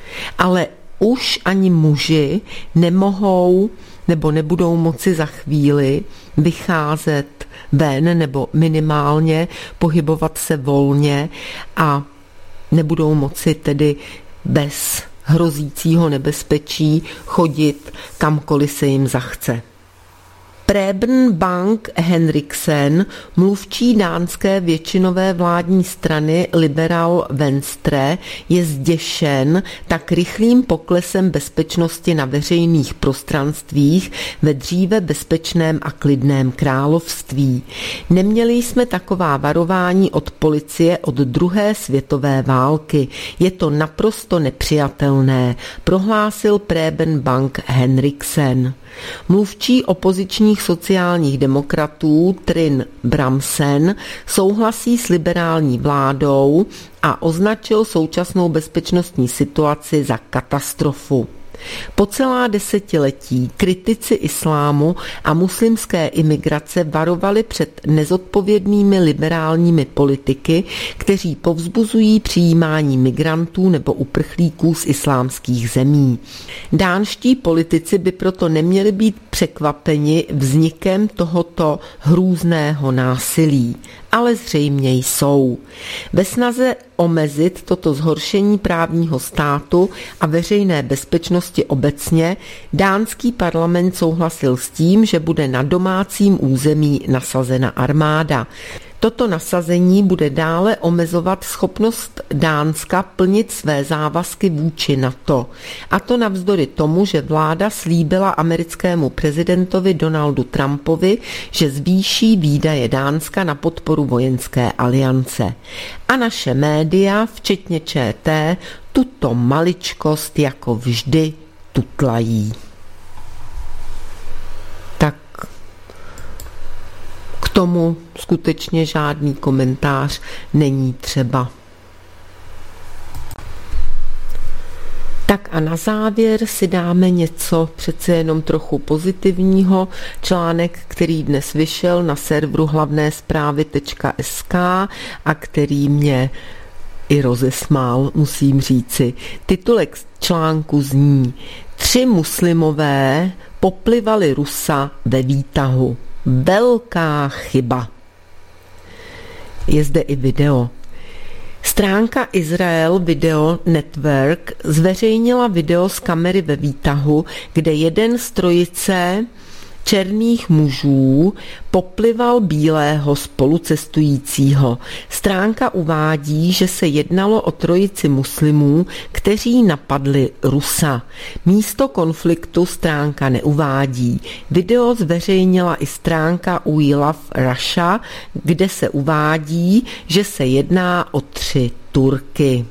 ale už ani muži nemohou nebo nebudou moci za chvíli vycházet ven nebo minimálně pohybovat se volně a nebudou moci tedy bez hrozícího nebezpečí chodit kamkoliv se jim zachce. Preben Bang Henriksen, mluvčí dánské většinové vládní strany Liberal Venstre, je zděšen tak rychlým poklesem bezpečnosti na veřejných prostranstvích ve dříve bezpečném a klidném království. Neměli jsme taková varování od policie od druhé světové války. Je to naprosto nepřijatelné, prohlásil Preben Bang Henriksen. Mluvčí opozičních sociálních demokratů Trine Bramsen souhlasí s liberální vládou a označil současnou bezpečnostní situaci za katastrofu. Po celá desetiletí kritici islámu a muslimské imigrace varovali před nezodpovědnými liberálními politiky, kteří povzbuzují přijímání migrantů nebo uprchlíků z islámských zemí. Dánští politici by proto neměli být překvapeni vznikem tohoto hrůzného násilí, ale zřejmě jsou. Ve snaze omezit toto zhoršení právního státu a veřejné bezpečnosti obecně, dánský parlament souhlasil s tím, že bude na domácím území nasazena armáda. Toto nasazení bude dále omezovat schopnost Dánska plnit své závazky vůči NATO. A to navzdory tomu, že vláda slíbila americkému prezidentovi Donaldu Trumpovi, že zvýší výdaje Dánska na podporu vojenské aliance. A naše média, včetně ČT, tuto maličkost jako vždy tutlají. Tak k tomu skutečně žádný komentář není třeba. Tak a na závěr si dáme něco přece jenom trochu pozitivního. Článek, který dnes vyšel na serveru hlavné zprávy tečka es ká a který mě i rozesmál, musím říci. Titulek článku zní: Tři muslimové poplivali Rusa ve výtahu. Velká chyba. Je zde i video. Stránka Israel Video Network zveřejnila video z kamery ve výtahu, kde jeden z trojice černých mužů poplival bílého spolucestujícího. Stránka uvádí, že se jednalo o trojici muslimů, kteří napadli Rusa. Místo konfliktu stránka neuvádí. Video zveřejnila i stránka We Love Russia, kde se uvádí, že se jedná o tři Turky.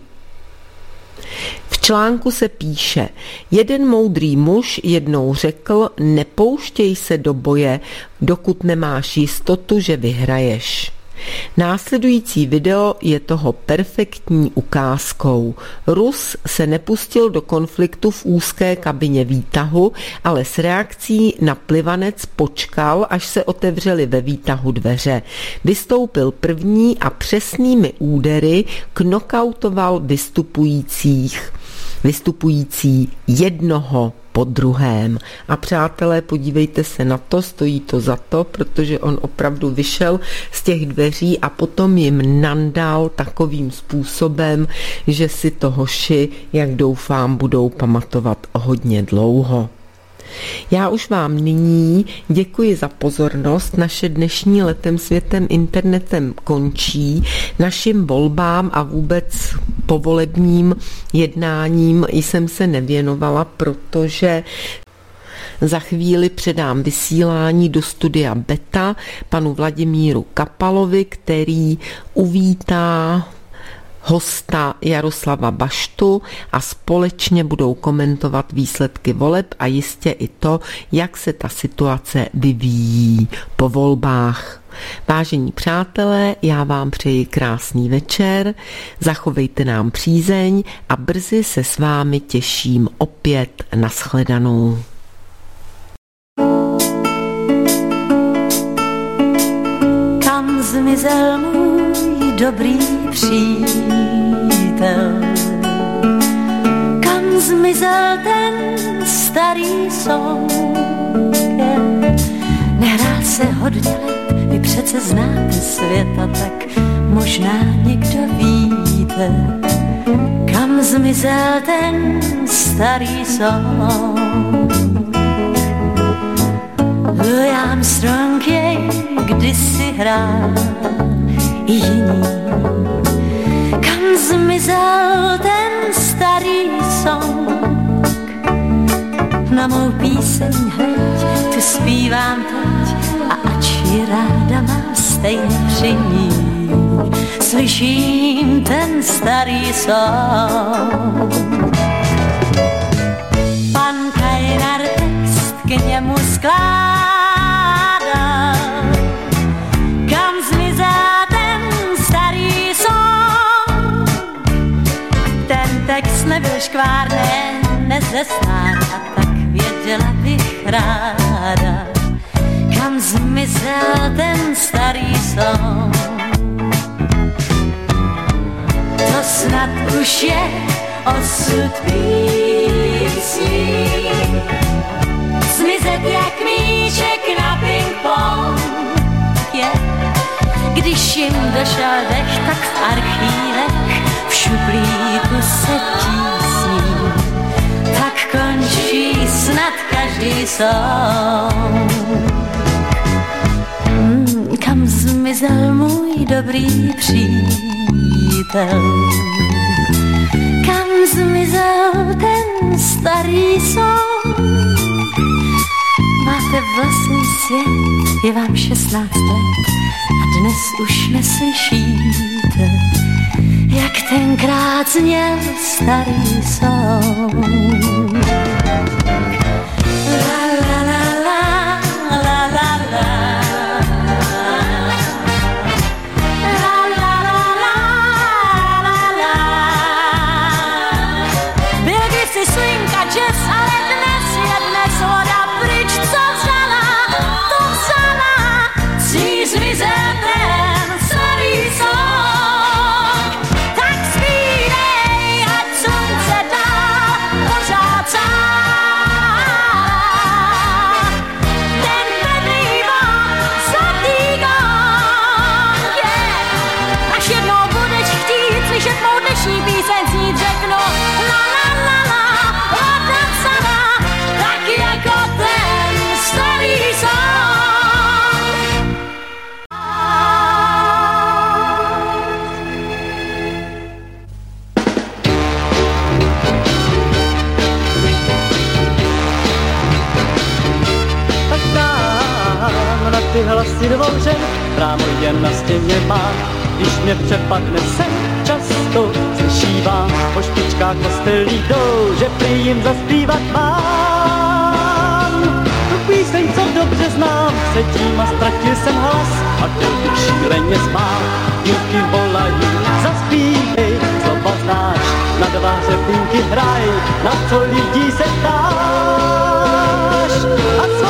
V článku se píše: jeden moudrý muž jednou řekl, nepouštěj se do boje, dokud nemáš jistotu, že vyhraješ. Následující video je toho perfektní ukázkou. Rus se nepustil do konfliktu v úzké kabině výtahu, ale s reakcí na plivanec počkal, až se otevřely ve výtahu dveře. Vystoupil první a přesnými údery knockoutoval vystupujících, vystupující jednoho po druhém. A přátelé, podívejte se na to, stojí to za to, protože on opravdu vyšel z těch dveří a potom jim nandal takovým způsobem, že si to hoši, jak doufám, budou pamatovat hodně dlouho. Já už vám nyní děkuji za pozornost. Naše dnešní Letem světem internetem končí. Našim volbám a vůbec povolebním jednáním jsem se nevěnovala, protože za chvíli předám vysílání do studia Beta panu Vladimíru Kapalovi, který uvítá hosta Jaroslava Baštu a společně budou komentovat výsledky voleb a jistě i to, jak se ta situace vyvíjí po volbách. Vážení přátelé, já vám přeji krásný večer, zachovejte nám přízeň a brzy se s vámi těším opět. Nashledanou. Kam zmizel můj dobrý přítel, kam zmizel ten starý song? Nehrál se hodně let, vy přece znáte světa, tak možná někdo víte, kam zmizel ten starý song. Louis Armstrong jej kdysi hrál i jiný. Kam zmizel ten starý song? Na mou píseň hleď, tu zpívám teď, a ač ji ráda má stejně při ní, slyším ten starý song. Pan Kajnar text k němu skládal, kam zmizel ten starý song. Ten text nebyl škvárné, nezestár, a tak věděla bych ráda, kam zmizel ten starý song. To snad už je osud písní, zmizet jak míček na ping-pong je. Když jim došel dech, tak v archívech v šuplíku se tísní, tak končí snad každý song. Hmm, kam zmizel můj dobrý přítel. Kam zmizel ten starý son? Máte vlastní svět, je vám šestnáct let a dnes už neslyšíte, jak tenkrát zněl starý song. La la la la, la la la. La la la la, la la. Byl kdysi swing a jazz, ale dnes je dnes voda pryč, co vzala, to vzala. Si zmizel ten starý song. Tak zpívej, ať slunce dál pořád sám. Ten bedný von, zlatý gong, yeah. Až jednou budeš chtít slyšet mou dnešní píseň znít, řeknu la la la la, voda sama, tak jako ten starý song. Tak dám na ty hlasy dvou žen, rámo jen na stěně mám. Když mě přepadne sen, často slyšívám po špičkách kostelí jdou, že prý jim zaspívat mám. Tu píseň, co dobře znám, sedím a ztratil jsem hlas a když šíleně zvám, díky volají, zaspívej, co poznáš, na dva hřebínky hraj, na co lidí se ptáš. A co